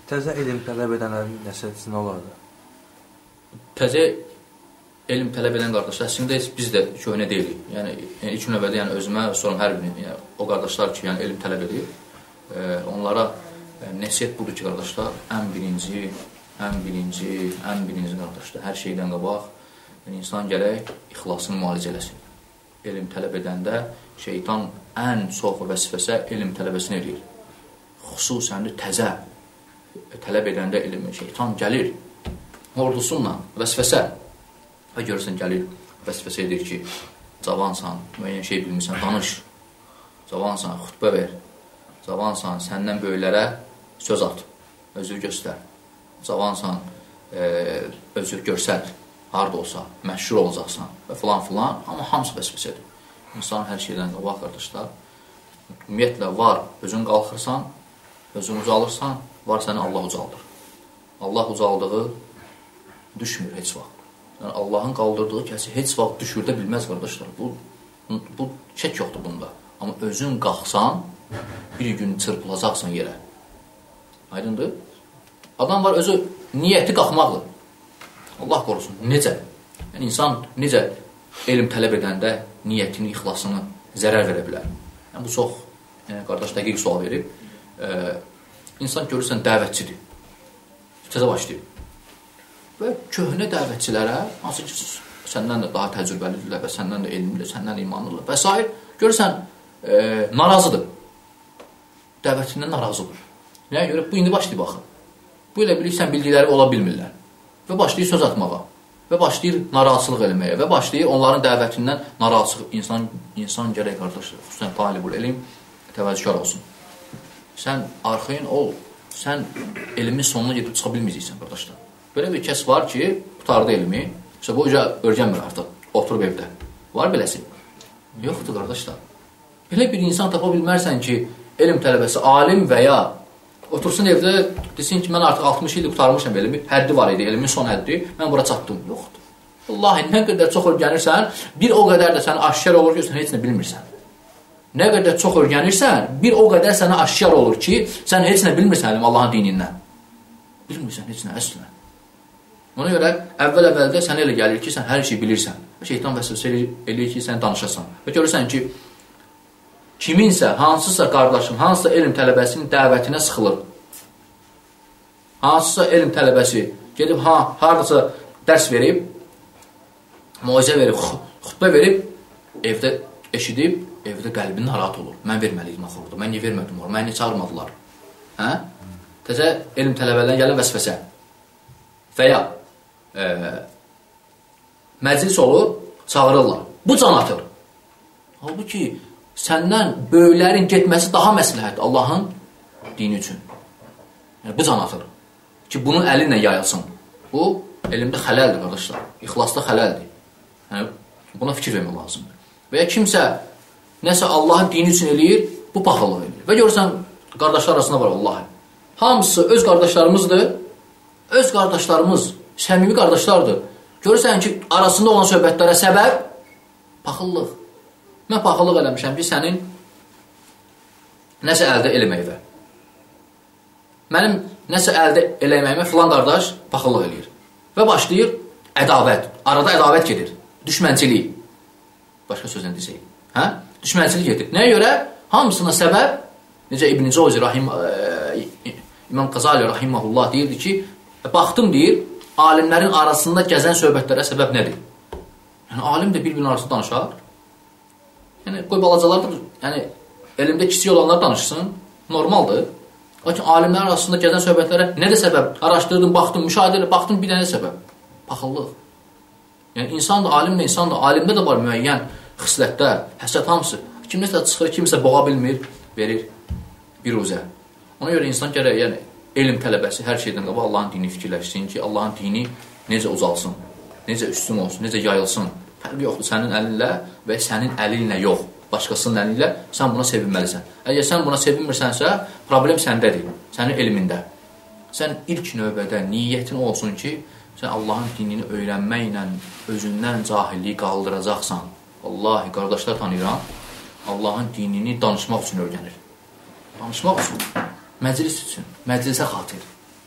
Təzə elm tələb edənlərin nəticəsi nə olardı? Təzə elm tələb edən qardaşlar, əslində biz də köhnə deyilik. Yəni ilk növbədə özümə, sonra hər birini, o qardaşlar ki, elm tələb edir, onlara nəsihət budur ki, qardaşlar, ən birinci qardaşlar, hər şeydən qabaq insan gərək ixlasını müalicə eləsin. Elm tələb edəndə şeytan ən çox vəzifəsə elm tələbəsini edir. Xüsusən təzə tələb edəndə elmi şeytan gəlir ordusunla vəzifəsə və görürsən gəlir vəzifəsə edir ki, cavansan, müəyyən şey bilmirsən, danış, cavansan, xütbə ver, cavansan, səndən böyüklərə söz at, özü göstər, cavansan, özü görsəl, harada olsa, məşhur olacaqsan və filan, amma hamısı vəzifəsidir. İnsan hər şeydən qabaq, qardaşlar, ümumiyyətlə var, özün qalxırsan, özün ucalırsan, var səni Allah ucaldır. Allah ucaldığı düşmür heç vaxt. Yəni, Allahın qaldırdığı kəsi heç vaxt düşürdə bilməz, qardaşlar. Bu şək yoxdur bunda. Amma özün qalxsan, bir gün çırpılacaqsan yerə. Aydındır? Adam var, özü niyyəti qalxmaqdır. Allah qorusun. Necə? Yəni, insan necə elm tələb edəndə niyyətini, ixlasını zərər verə bilər? Yəni, bu çox, qardaş dəqiq sual verib. İnsan görürsən, dəvətçidir. Təzə başlayıb. Və köhnə dəvətçilərə, hansı ki, səndən də daha təcrübəlidirlər və səndən də elmlidir, səndən də imanlıdırlar və s. Görürsən, narazıdır. Dəvətçindən narazıdır. Nəyə görə? Bu indi başlayıb baxın. Bu ilə bilirsən, bildikləri ola bilmirlər. Və başlayır söz atmağa. Və başlayır narazılıq eləməyə. Və başlayır onların dəvətindən narazılıq. İnsan gərək, qardaşlar, xüsusən talibul elm, təvəzzükar olsun. Sən arxayın ol. Sən elmin sonuna gedib çıxa bilməyəcəksən, qardaşlar. Belə bir kəs var ki, qutardı elmi, işte bu öyrənmir artıq, oturub evdə. Var beləsi? Yoxdur, qardaşlar. Belə bir insan tapa bilmərsən ki, elm tələbəsi, alim və ya otursun evdə, desin ki, mən artıq 60 ildir qutarmışam elmi, həddi var idi, elmin son həddi, mən bura çatdım. Yoxdur. Vallahi, nə qədər çox öyrənirsən, bir o qədər də səni aşkar olur ki, sən heç nə bilmirsən. Nə qədər çox öyrənirsən, bir o qədər sənə aşkar olur ki, sən heç nə bilmirsən Allahın dinindən. Bilmirsən heç nə, əslən. Ona görə əvvəl-əvvəldə sənə elə gəlir ki, sən hər şeyi bilirsən. Və şeytan vəsvəsə eləyir ki, sən danışasan. Və görürsən ki, kiminsə, hansısa qardaşın, hansısa elm tələbəsinin dəvətinə sıxılır. Hansısa elm tələbəsi gedib, haradasa dərs verib, moizə verib, xütbə verib, evdə eşidib, evdə qəlbin narahat olur. Mən verməliydim axı orada, mən niyə vermədim orada, mən niyə çağırmadılar? Təzə elm tələbələrdən gələn vəsvəsə. Və ya məclis olur, çağırırlar. Bu can atır. Halbuki səndən böyüklərin getməsi daha məsləhətdir Allahın dini üçün. Yəni, bu can atır. Ki, bunun əli ilə yayılsın. Bu, elmdə xələldir, qardaşlar. İxlasda xələldir. Yəni, buna fikir vermək lazımdır. Və ya kimsə nəsə Allahın dini üçün eləyir, bu paxıllıq eləyir. Və görürsən, qardaşlar arasında var Allahı. Hamısı öz qardaşlarımızdır. Öz qardaşlarımız, səmimi qardaşlardır. Görürsən ki, arasında olan söhbətlərə səbəb paxıllıq. Mən paxıllıq eləmişəm ki, sənin nəsə əldə eləməyivə. Mənim nəsə əldə eləməyimə filan qardaş paxıllıq eləyir. Və başlayır ədavət. Arada ədavət gedir. Düşmənçilik. Başqa sözlə desək. Düşmənçilik gedir. Nəyə görə? Hamısına səbəb, necə İbn-i Cavzi İmam Qazali rahiməhullah deyirdi ki, baxdım deyir, alimlərin arasında gəzən söhbətlərə səbəb nədir? Yəni, alim də bir-birinin arasında danışar. Yəni, qoy balacalar da, yəni, elmdə kiçik olanlar danışsın, normaldır. Lakin alimlərin arasında gəzən söhbətlərə nədir səbəb? Araşdırdım, baxdım, müşahidə elə, baxdım, bir dənə səbəb. Paxıllıq. Yəni, insan da, alim də insan da, alimdə də var müəyyən xislətlər, həsrət hamısı. Kimsə çıxır, kimsə boğa bilmir, verir bir uzə. Ona görə insan gərək, yəni, elm tələbəsi hər şeydən qabaq Allahın dini fikirləşsin ki, Allahın dini necə ucalsın, necə üstün olsun, necə yayılsın. Fərqi yoxdur, sənin əlinlə və sənin əlinlə yox, başqasının əlinlə sən buna sevinməlisən. Əgər sən buna sevinmirsənsə, problem səndədir, sənin elmində. Sən ilk növbədə niyyətin olsun ki, sən Allahın dinini öyrənməklə özündən cahilliyi qaldıracaqsan. Vallahi, qardaşlar tanıyıram, Allahın dinini danışmaq üçün öyrənir. Danışmaq üçün. Məclis üçün, məclisə xatir.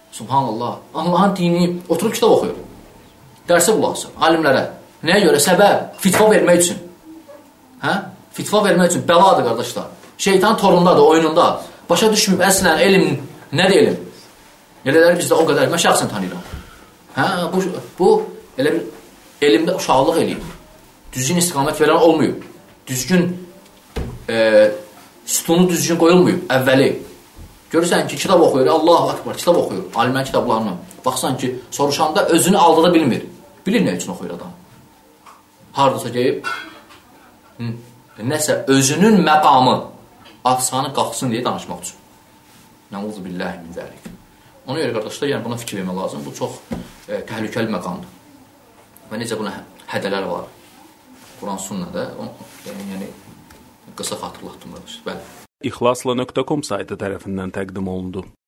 Subhanallah. Allahın dini oturub kitab oxuyur. Dərsə qulaq asır, alimlərə. Nəyə görə? Səbəb, fitva vermək üçün. Hə? Fitva vermək üçün bəladır, qardaşlar. Şeytan torundadır, oyununda. Başa düşməyib, əslən, elm nədir elm? Elələri bizdə o qədər, mən şəxsən tanıyıram. Hə? Bu elə bir elmdə uşaqlıq eləyib. Düzgün istiqamət verən olmayıb. Düzgün sütunu düzgün qoyulmayıb, əvvəli. Görürsən ki, kitab oxuyur, Allahu Akbar, kitab oxuyur, alimlərin kitablarını. Baxsan ki, soruşanda özünü aldada bilmir. Bilir nə üçün oxuyur adam. Haradasa gəlib, nəsə özünün məqamı asqanı qalxsın deyə danışmaq üçün. Nəuzu billahi min zəlik. Ona görə, qardaşlar, yəni buna fikir vermək lazım. Bu çox təhlükəli məqamdır. Və necə buna hədələr var. Quran sünnədə, yəni qısa xatırlatdım. Bəli. İxlasla.com saytı tərəfindən təqdim olundu.